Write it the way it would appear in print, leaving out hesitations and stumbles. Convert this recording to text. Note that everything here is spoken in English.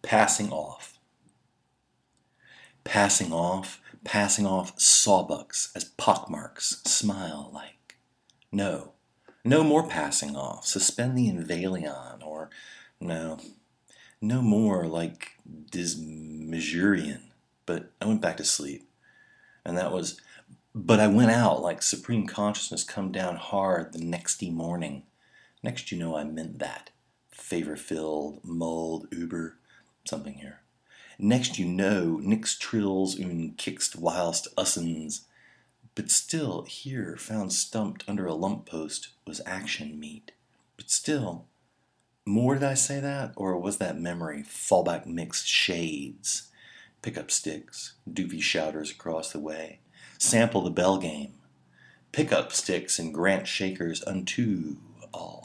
Passing off. Passing off sawbucks as pockmarks smile like. No, no more passing off. Suspend the Invalion, or no, no more like Dismesurian. But I went back to sleep, and that was. But I went out like supreme consciousness come down hard the nexty morning. Next, you know, I meant that. Favor-filled, mulled, Uber, something here. Next, you know, nix trills und kickst whilst ussens. But still, here, found stumped under a lump post, was action meet. But still, more did I say that? Or was that memory fallback mixed shades? Pick up sticks, doofy shouters across the way. Sample the bell game. Pick up sticks and grant shakers unto all.